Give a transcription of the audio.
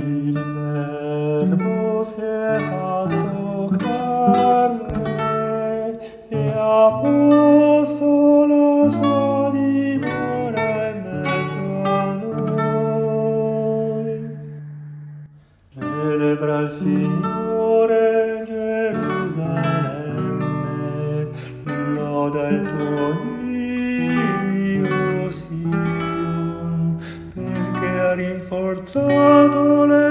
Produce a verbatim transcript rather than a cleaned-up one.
il Verbo si è fatto carne e ha posto la sua dimora in mezzo a noi. Celebra il Signore Gerusalemme, loda il tuo Dio Sion, perché ha rinforzato le